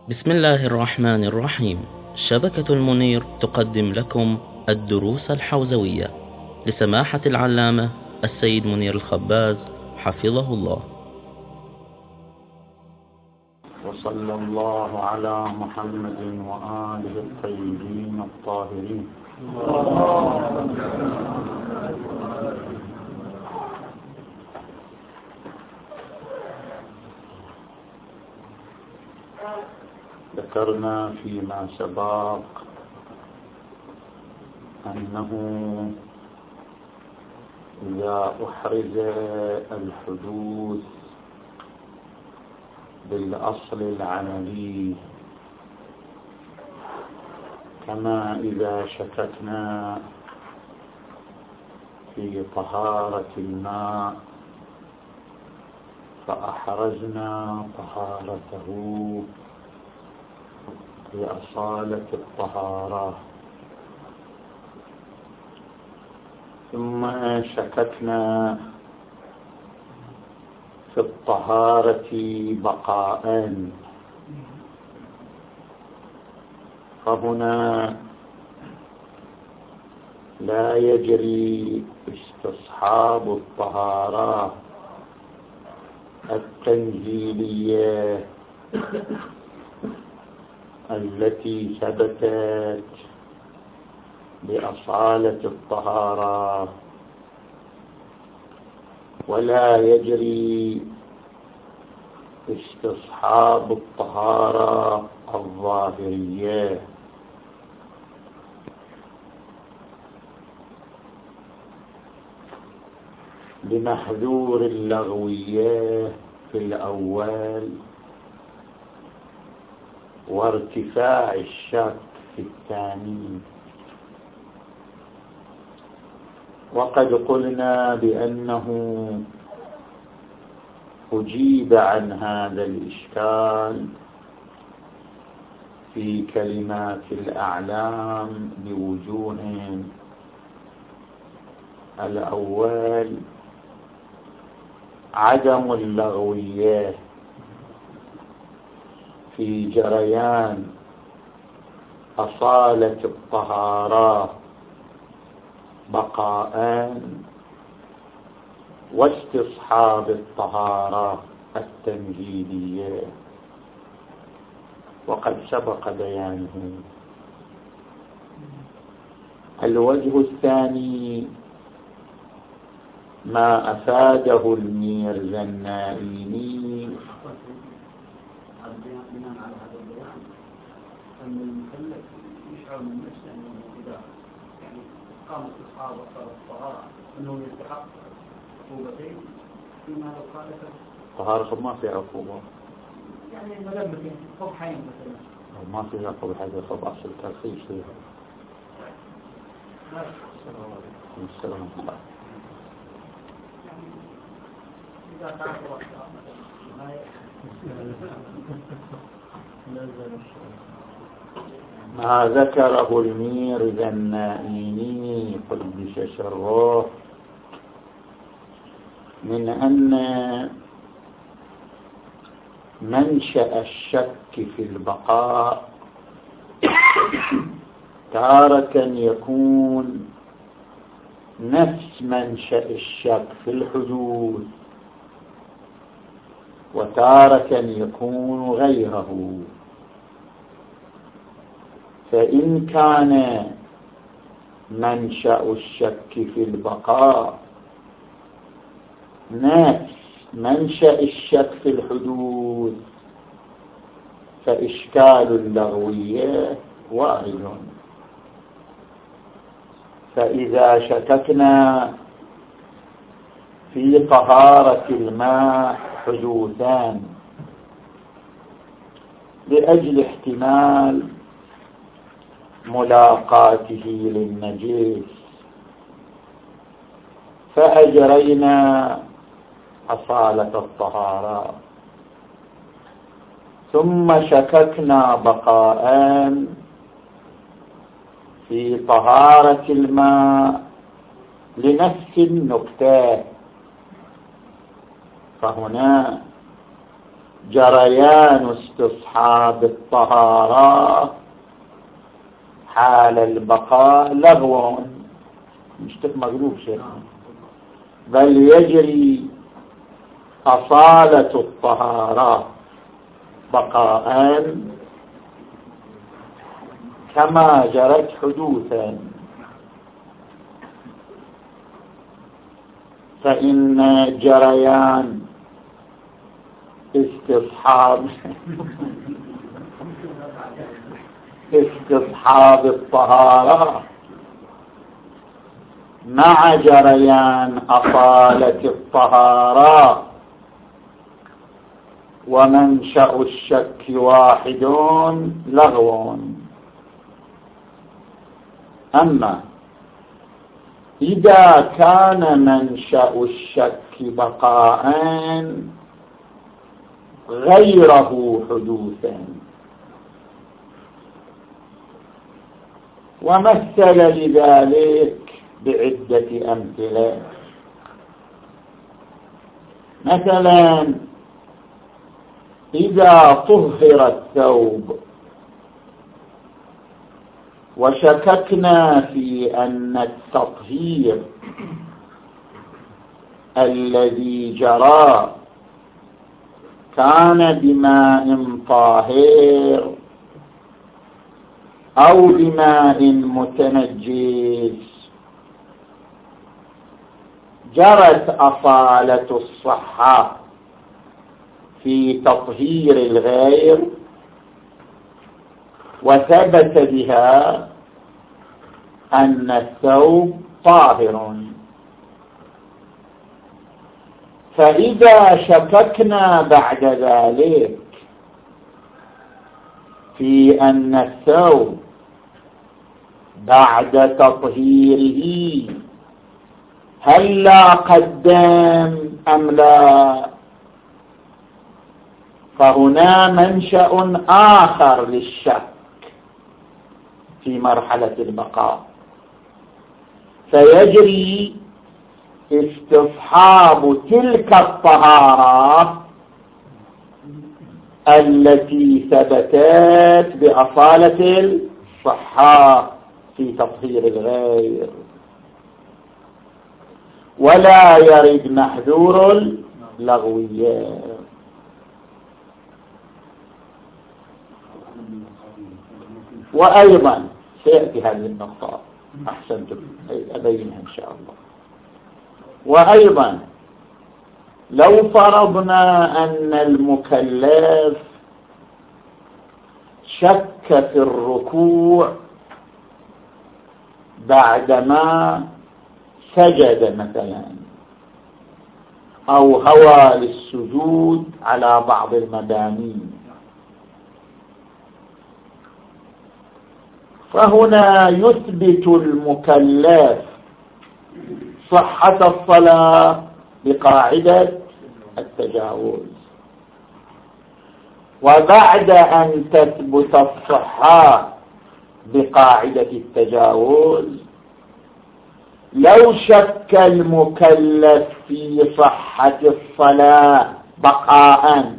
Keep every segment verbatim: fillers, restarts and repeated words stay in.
بسم الله الرحمن الرحيم. شبكة المنير تقدم لكم الدروس الحوزوية لسماحة العلامة السيد منير الخباز حفظه الله. وصلى الله على محمد وآله الطيبين الطاهرين. ذكرنا فيما سبق أنه إذا أحرز الحدوث بالأصل العملي كما إذا شككنا في طهارة الماء فأحرزنا طهارته بأصالة الطهارة، ثم شككنا في الطهارة بقاء، فهنا لا يجري استصحاب الطهارة التنزيلية التي ثبتت بأصالة الطهارة، ولا يجري استصحاب الطهارة الظاهرية. لمحذور اللغوية في الأول وارتفاع الشك في الثاني. وقد قلنا بأنه أجيب عن هذا الإشكال في كلمات الأعلام بوجوه. الأول عدم اللغوية في جريان أصالة الطهارة بقاء واستصحاب الطهارة التنزيلية، وقد سبق بيانه. الوجه الثاني ما أفاده الميرزا النائيني بناء على هذا البيان أن المكلف يشعر من نفسه أنه إذا يعني قام استصحاب الطهارة أنه يستحق عقوبتين فيما لو خالف طهارة ما فيها عقوبة، يعني ملبس قبحين مثلا ما فيها عقوبة، هذا خب أصل ترخيص فيها. السلام عليكم. إذا تعرف ما ذكره الميرزا النائيني قدس سره من أن منشأ الشك في البقاء تارة يكون نفس منشأ الشك في الحدوث، وتارة يكون غيره. فإن كان منشأ الشك في البقاء نفس منشأ الشك في الحدوث فإشكال اللغوية وارد. فإذا شككنا في طهارة الماء حدوثان لأجل احتمال ملاقاته للنجس فأجرينا أصالة الطهارة، ثم شككنا بقاء في طهارة الماء لنفس النكتة، فهنا جريان استصحاب الطهارة حال البقاء لغو، مش مقلوب شيء، بل يجري أصالة الطهارة بقاء كما جرت حدوثا. فإن جريان استصحاب استصحاب الطهارة مع جريان أصالة الطهارة ومنشأ الشك واحد لغو. أما إذا كان منشأ الشك بقاء غيره حدوثا، ومثل لذلك بعدة أمثلة. مثلا إذا طهر الثوب وشككنا في أن التطهير الذي جرى كان بماء طاهر أو بماء متنجس، جرت أصالة الصحة في تطهير الغير وثبت بها أن الثوب طاهر. فإذا شككنا بعد ذلك في أن الثوب بعد تطهيره هل لا قدم أم لا، فهنا منشأ آخر للشك في مرحلة البقاء، فيجري استصحاب تلك الطهارة التي ثبتت بأصالة الصحة في تطهير الغير، ولا يرد محذور اللغوية. وأيضا سيأتي هذه النقطة أحسنتم أبينها إن شاء الله. وأيضا لو فرضنا أن المكلف شك في الركوع بعدما سجد مثلا، أو هوى للسجود على بعض المباني، فهنا يثبت المكلف صحة الصلاة بقاعدة التجاوز، وبعد أن تثبت الصحة بقاعدة التجاوز لو شك المكلف في صحة الصلاة بقاء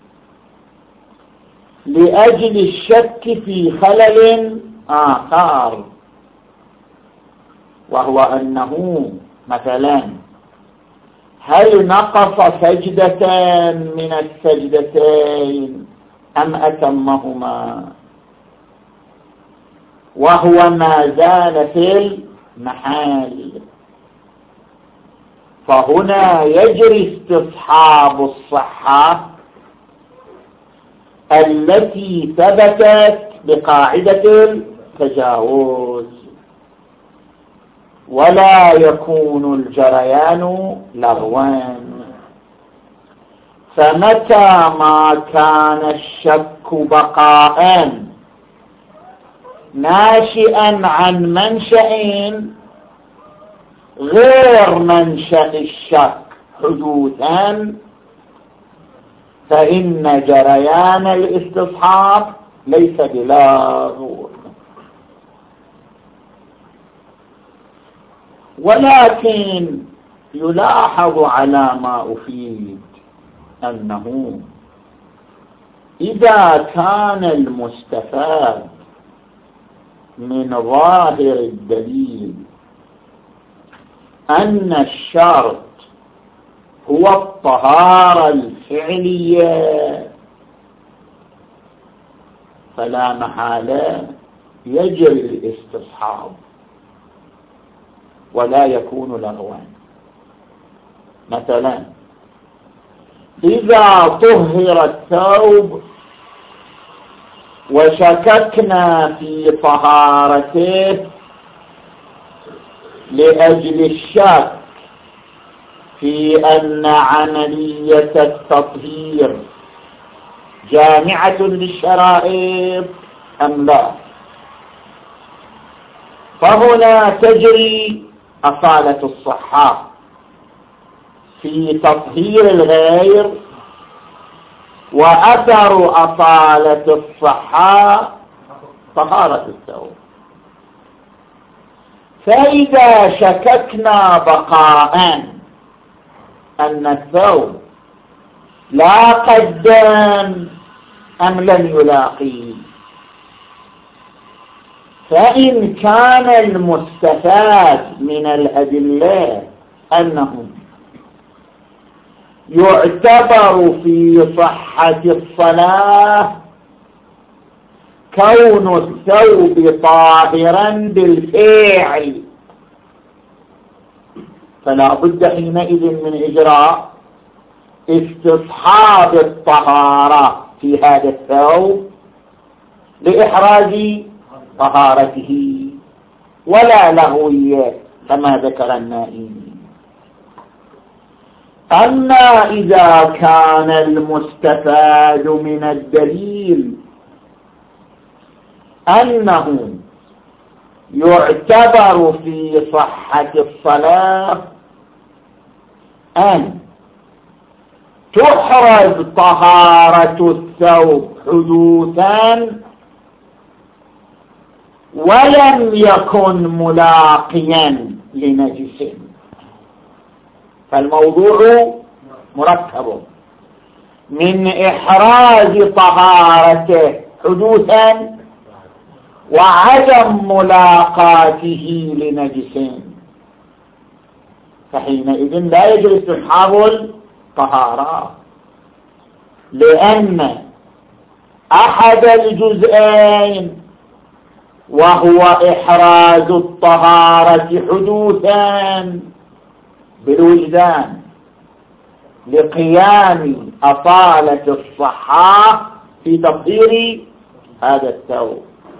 لأجل الشك في خلل آخر، وهو أنه مثلا هل نقص سجدة من السجدتين أم أتمهما، وهو ما زال في المحال، فهنا يجري استصحاب الصحة التي ثبتت بقاعدة التجاوز، ولا يكون الجريان لغوا. فمتى ما كان الشك بقاء ناشئا عن منشأ غير منشأ الشك حدوثا، فإن جريان الاستصحاب ليس بلاغ. ولكن يلاحظ على ما أفيد أنه إذا كان المستفاد من ظاهر الدليل أن الشرط هو الطهارة الفعلية فلا محالة يجري الاستصحاب ولا يكون لغوا. مثلا إذا طهر الثوب وشككنا في طهارته لأجل الشك في أن عملية التطهير جامعة للشرائط أم لا، فهنا تجري أصالة الصحة في تطهير الغير وأثر أصالة الصحة طهارة الثوب. فإذا شككنا بقاء أن الثوب لاقى الدم أم لم يلاقي، فإن كان المستفاد من الأدلة أنه يعتبر في صحة الصلاة كون الثوب طاهرا بالفعل، فلا بد حينئذ من إجراء استصحاب الطهارة في هذا الثوب لإحراز طهارته ولا لغوية كما ذكر النائمي. أما إذا كان المستفاد من الدليل أنه يعتبر في صحة الصلاة أن تحرز طهارة الثوب حدوثا ولم يكن ملاقيا لنجس، فالموضوع مركب من إحراز طهارته حدوثا وعدم ملاقاته لنجس، فحينئذ لا يجري استصحاب الطهارة، لأن أحد الجزئين وهو إحراز الطهارة حدوثا بالوجدان لقيام أصالة الصحة في تطهير هذا الثوب،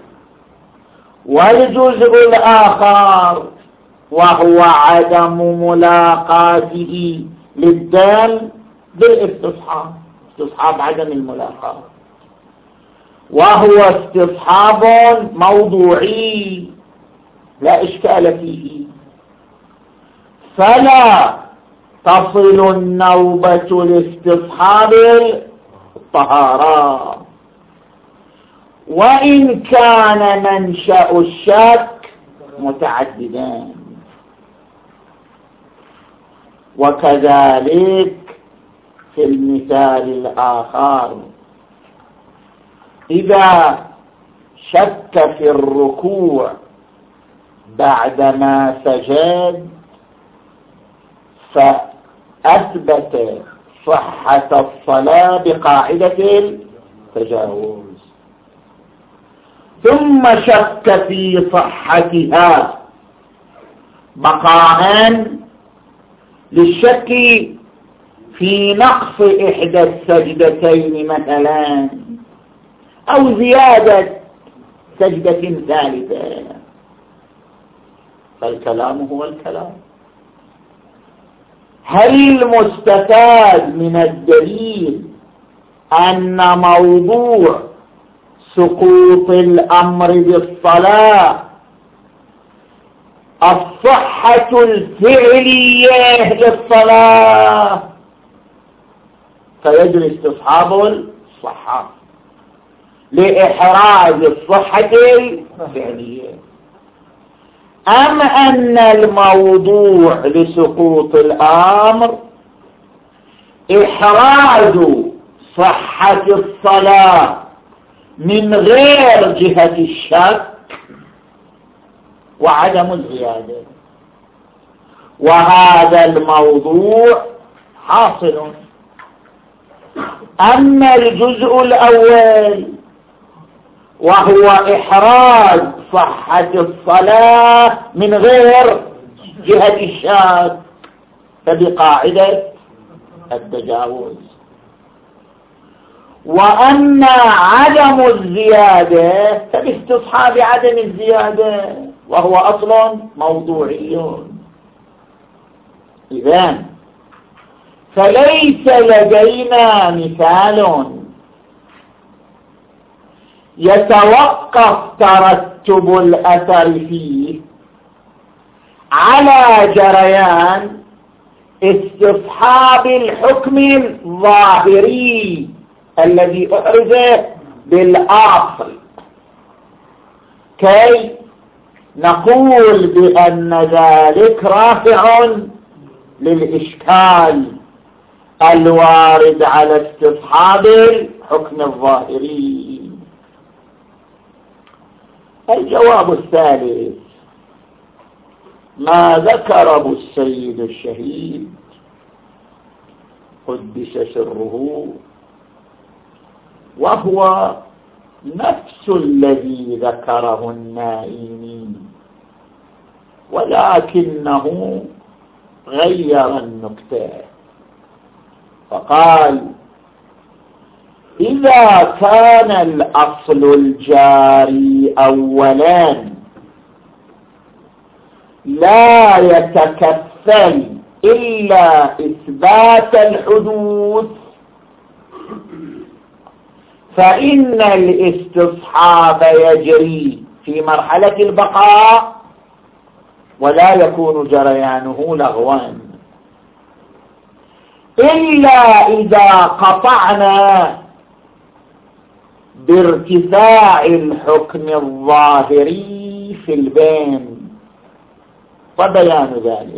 والجزء الآخر وهو عدم ملاقاته للدم بالاستصحاب، استصحاب عدم الملاقاة، وهو استصحاب موضوعي لا إشكال فيه، فلا تصل النوبة لاستصحاب الطهارة، وإن كان منشأ الشك متعددا. وكذلك في المثال الآخر إذا شك في الركوع بعدما سجد فأثبت صحة الصلاة بقاعدة التجاوز، ثم شك في صحتها بقاء للشك في نقص إحدى السجدتين مثلا أو زيادة سجدة ثالثة، فالكلام هو الكلام. هل المستفاد من الدليل أن موضوع سقوط الأمر بالصلاة الصحة الفعلية للصلاة فيجري استصحاب الصحة لإحراز الصحة الفعلية، أم أن الموضوع لسقوط الأمر إحراز صحة الصلاة من غير جهة الشك وعدم الزيادة، وهذا الموضوع حاصل. أما الجزء الأول وهو إحراز صحة الصلاة من غير جهة الشك فبقاعدة التجاوز، وأما عدم الزيادة فباستصحاب عدم الزيادة وهو أصل موضوعي. إذن فليس لدينا مثال يتوقف ترتب الأثر فيه على جريان استصحاب الحكم الظاهري الذي أحرز بالأصل كي نقول بأن ذلك رافع للإشكال الوارد على استصحاب الحكم الظاهري. الجواب الثالث ما ذكر أبو السيد الشهيد قدس سره، وهو نفس الذي ذكره النائمي ولكنه غير النكتة فقال: إذا كان الأصل الجاري أولا لا يتكفل إلا إثبات الحدوث فإن الاستصحاب يجري في مرحلة البقاء ولا يكون جريانه لغوا، إلا إذا قطعنا بارتفاع الحكم الظاهري في البين. وبيان ذلك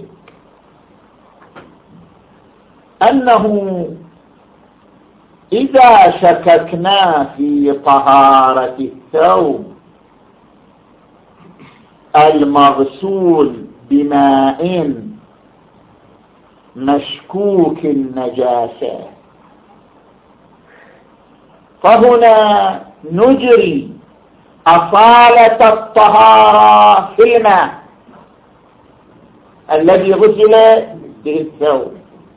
أنه إذا شككنا في طهارة الثوب المغسول بماء مشكوك النجاسة فهنا نجري أصالة الطهارة في الماء الذي غسل به الثوب،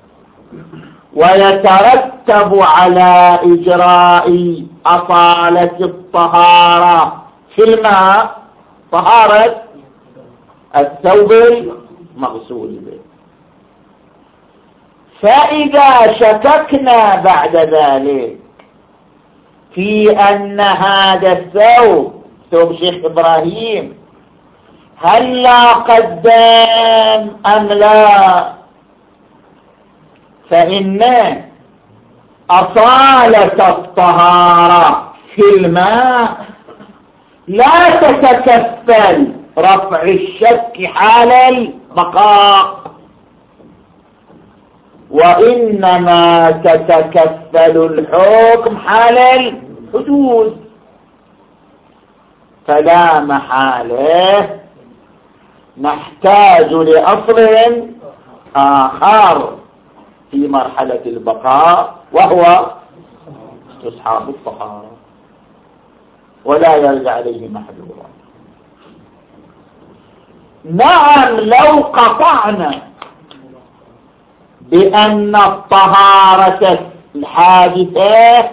ويترتب على إجراء أصالة الطهارة في الماء طهارة الثوب المغسول به. فإذا شككنا بعد ذلك في أن هذا الثوب ثوب شيخ إبراهيم هل لا قدام أم لا، فإن أصالة الطهارة في الماء لا تتكفل رفع الشك حال البقاء، وإنما تتكفل الحكم حال الحدوث. فلا محالة نحتاج لأصل آخر في مرحلة البقاء وهو استصحاب الطهارة، ولا يرد عليه محذورا. نعم لو قطعنا بأن الطهارة الحادثة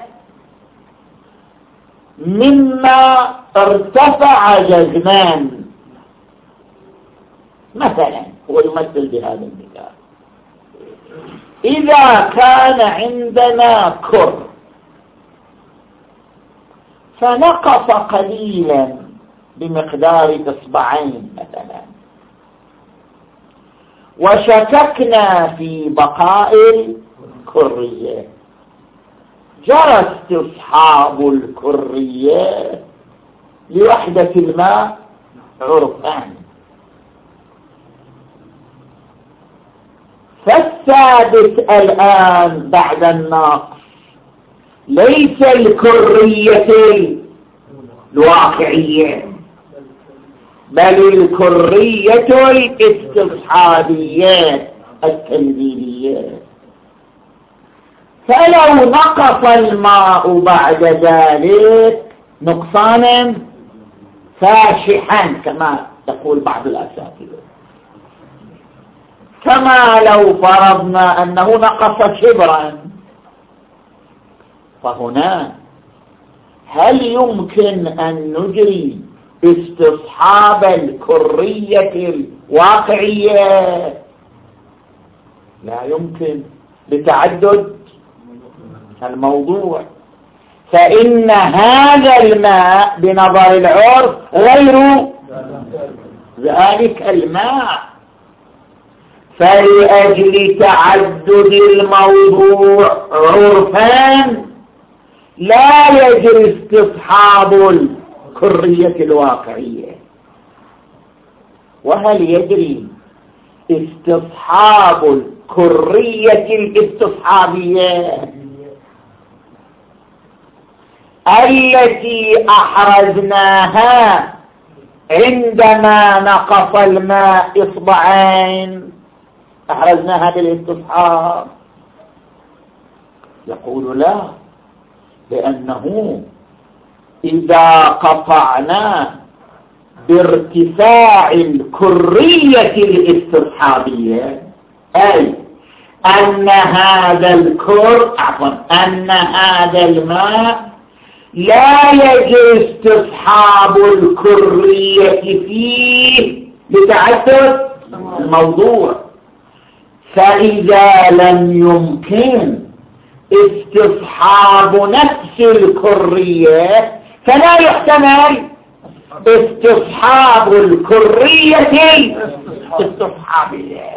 مما ارتفع جزمان مثلا، هو يمثل بهذا المثال، إذا كان عندنا كر فنقص قليلا بمقدار إصبعين مثلا وشككنا في بقاء الكرية، جرى استصحاب الكرية لوحدة الماء عرفان. فالثابت الآن بعد النقص ليس الكرية الواقعية بل الكرية الاستصحابية التنزيلية. فلو نقص الماء بعد ذلك نقصانا فاشحا كما تقول بعض الأساتذة، كما لو فرضنا أنه نقص شبرا، فهنا هل يمكن أن نجري استصحاب الكرية الواقعية؟ لا يمكن لتعدد الموضوع، فإن هذا الماء بنظر العرف غير ذلك الماء، فلأجل تعدد الموضوع عرفان لا يجري استصحاب الكرية الواقعية. وهل يجري استصحاب الكرية الاستصحابية التي أحرزناها عندما نقص الماء إصبعين، أحرزناها بالاستصحاب؟ يقول لا، لأنه إذا قطعنا بارتفاع الكرية الاستصحابية، أي أن هذا الكر عفوا أن هذا الماء لا يجوز استصحاب الكرية فيه لتعدد الموضوع، فإذا لم يمكن استصحاب نفس الكرية فلا يحتمل استصحاب الكرية الاستصحابية.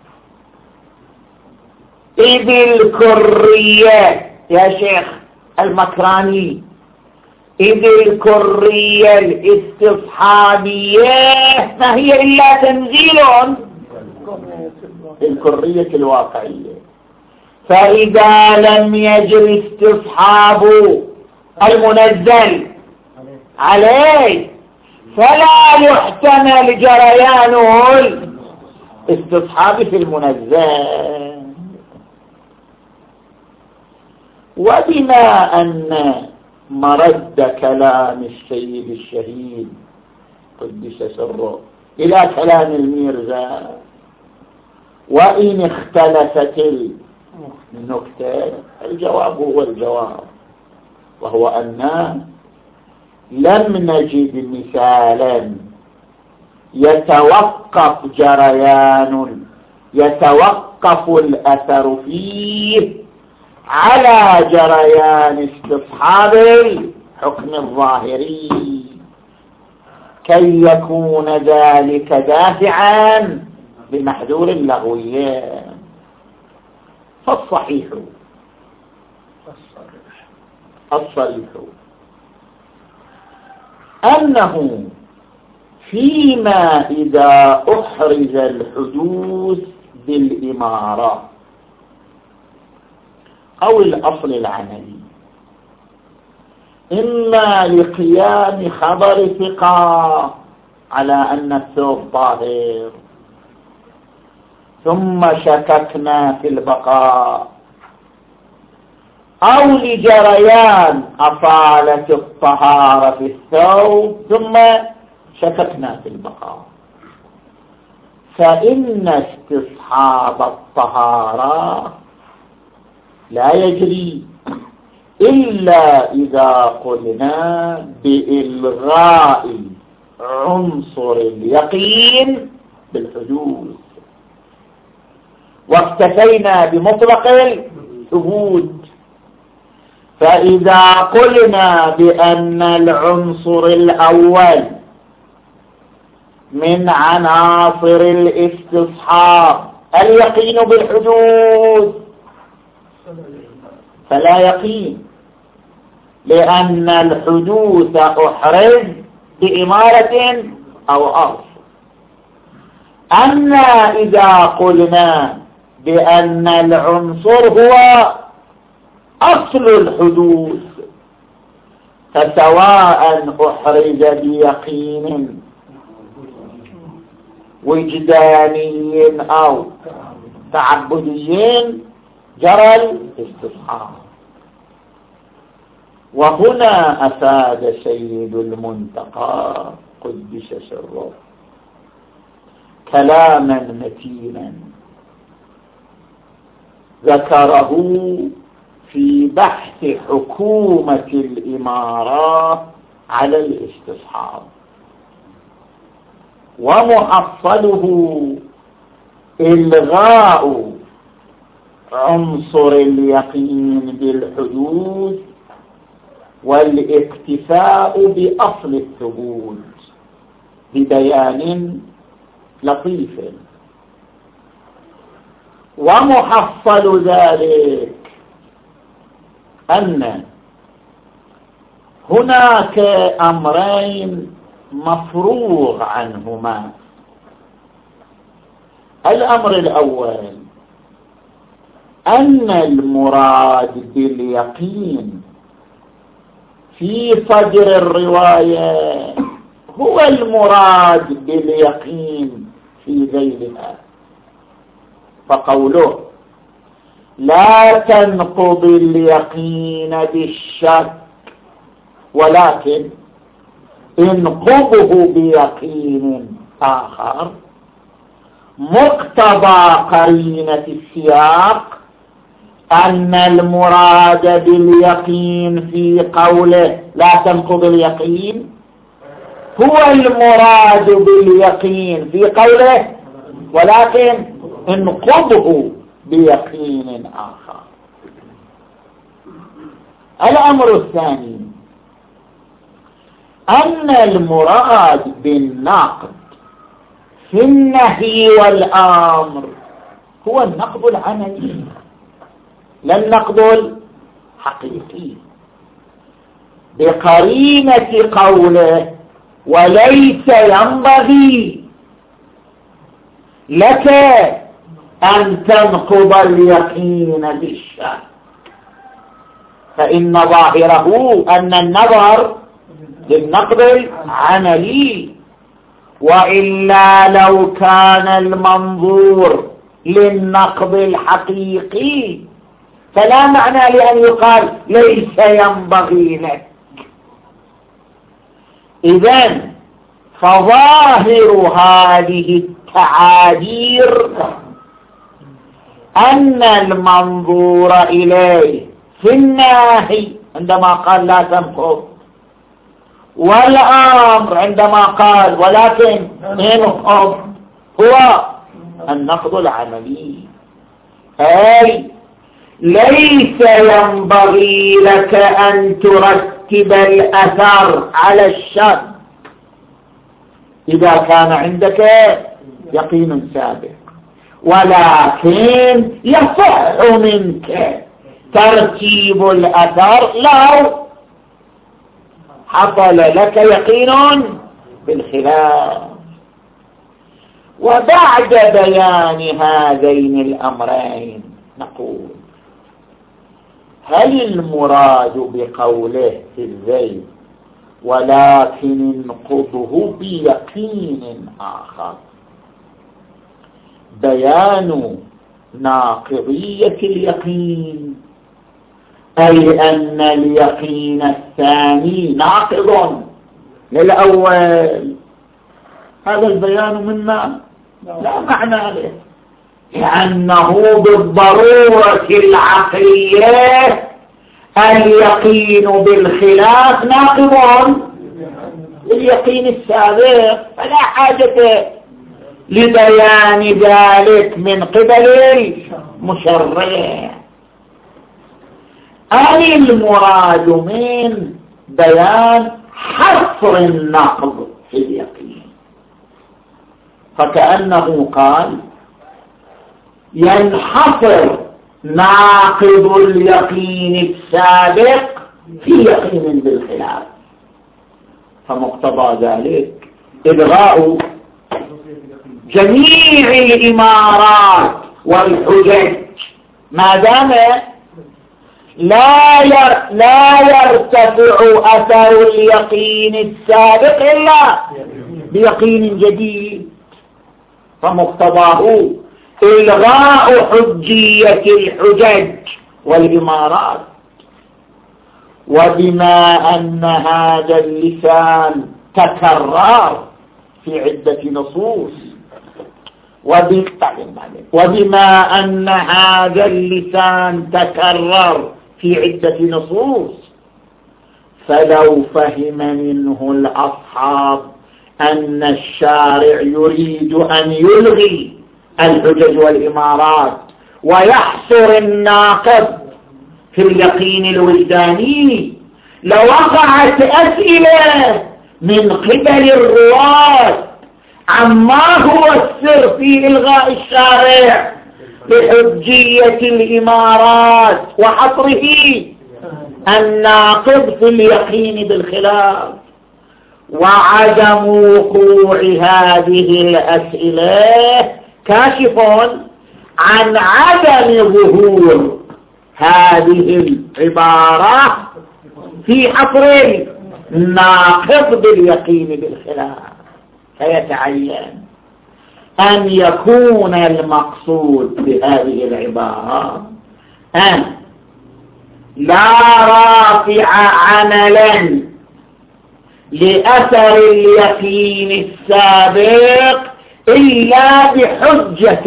إذ الكرية يا شيخ المكراني، إذ الكرية الاستصحابية ما هي إلا تنزيل الكرية الواقعية، فإذا لم يجر استصحاب المنزل عليه فلا يحتمل جريانه الاستصحاب في المنزل. وبما أن مرد كلام السيد الشهيد قدس سره إلى كلام الميرزا، وإن اختلفت النكتة الجواب هو الجواب، وهو أن لم نجد مثالا يتوقف جريان يتوقف الأثر فيه على جريان استصحاب الحكم الظاهري كي يكون ذلك دافعا بمحذور اللغوية. فالصحيح الصريح أنه فيما إذا أحرز الحدوث بالإمارة أو الأصل العملي، إما لقيام خبر ثقة على أن الثوب طاهر ثم شككنا في البقاء، أو لجريان أصالة الطهارة في الثوب ثم شككنا في البقاء، فإن استصحاب الطهارة لا يجري إلا إذا قلنا بإلغاء عنصر اليقين بالحدوث، واكتفينا بمطلق الثبوت. فإذا قلنا بأن العنصر الأول من عناصر الاستصحاب اليقين بالحدوث فلا يقين، لأن الحدوث أحرز بإمارة أو أرض. أما إذا قلنا بأن العنصر هو أصل الحدوث، فسواء أحرز بيقين وجداني أو تعبدي جرى الاستصحاب. وهنا أفاد سيد المنتقى قدس سره كلاما متينا ذكره في بحث حكومة الإمارة على الاستصحاب، ومحصله إلغاء عنصر اليقين بالحدوث والاكتفاء بأصل الثبوت ببيان لطيف. ومحصل ذلك أن هناك أمرين مفروغ عنهما. الأمر الأول أن المراد باليقين في صدر الرواية هو المراد باليقين في ذيلها، فقوله لا تنقض اليقين بالشك ولكن انقضه بيقين آخر، مقتضى قرينة السياق أن المراد باليقين في قوله لا تنقض اليقين هو المراد باليقين في قوله ولكن انقضه بيقين آخر. الأمر الثاني أن المراد بالنقد في النهي والأمر هو النقد العملي لا النقد الحقيقي، بقرينة قوله وليس ينبغي لك أن تنقض اليقين بالشك، فإن ظاهره أن النظر للنقد العملي، وإلا لو كان المنظور للنقد الحقيقي فلا معنى لأن يقال ليس ينبغي لك. إذن فظاهر هذه التعابير أن المنظور إليه في الناهي عندما قال لا تنقض، والأمر عندما قال ولكن انقض هو النقد العملي، أي ليس ينبغي لك أن ترتب الأثر على الشك إذا كان عندك يقين سابق، ولكن يصح منك ترتيب الأثر لو حصل لك يقين بالخلاف. وبعد بيان هذين الأمرين نقول هل المراد بقوله في الذيل ولكن انقضه بيقين آخر بيان ناقضية اليقين، أي أن اليقين الثاني ناقض للأول؟ هذا البيان منا لا معنى له، لأنه بالضرورة العقلية اليقين بالخلاف ناقض لليقين السابق، فلا حاجة لبيان ذلك من قبل المشرع. أي المراد من بيان حصر النقض في اليقين، فكأنه قال ينحصر ناقض اليقين السابق في يقين بالخلاف، فمقتضى ذلك إلغاء جميع الإمارات والحجج ما دام لا ير لا يرتفع أثر اليقين السابق إلا بيقين جديد، فمقتضاه إلغاء حجية الحجج والإمارات. وبما أن هذا اللسان تكرر في عدة نصوص وبما أن هذا اللسان تكرر في عدة نصوص فلو فهم منه الأصحاب أن الشارع يريد أن يلغي الحجج والإمارات ويحصر الناقض في اليقين الوجداني لوقعت أسئلة من قبل الرواة عما هو السر في إلغاء الشارع بحجية الإمارات وحصره الناقض في اليقين بالخلاف. وعدم وقوع هذه الأسئلة كاشف عن عدم ظهور هذه العبارة في حصر الناقض باليقين بالخلاف. فيتعين أن يكون المقصود بهذه العبارة أن لا رافع عملا لأثر اليقين السابق إلا بحجة،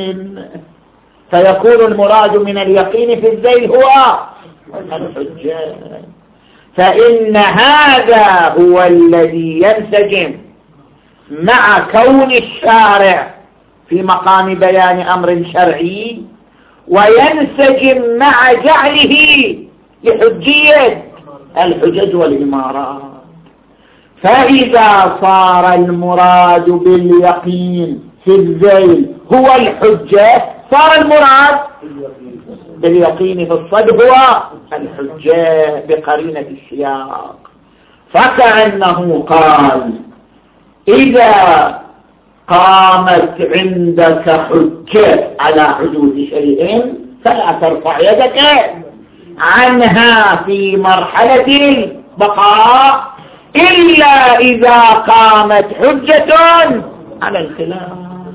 فيكون المراد من اليقين في الذيل هو الحجة. فإن هذا هو الذي ينسجم مع كون الشارع في مقام بيان أمر شرعي وينسجم مع جعله لحجية الحجج والإمارات. فإذا صار المراد باليقين في الذيل هو الحجة صار المراد باليقين في الصدق هو الحجة بقرينة السياق. فكأنه قال إذا قامت عندك حجة على حدوث شيء فلا ترفع يدك عنها في مرحلة البقاء إلا إذا قامت حجة على الخلاف.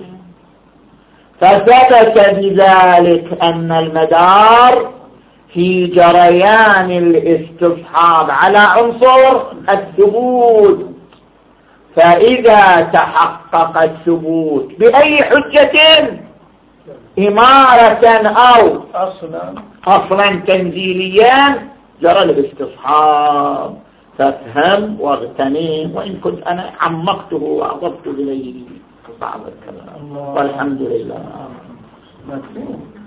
فثبت بذلك أن المدار في جريان الاستصحاب على عنصر الثبوت. فإذا تحقق الثبوت بأي حجة إمارة أو أصلا, أصلا تنزيليا جرى الاستصحاب. فافهم واغتنم، وإن كنت أنا عمقته وأضفت إليه بعض الكلام والحمد لله.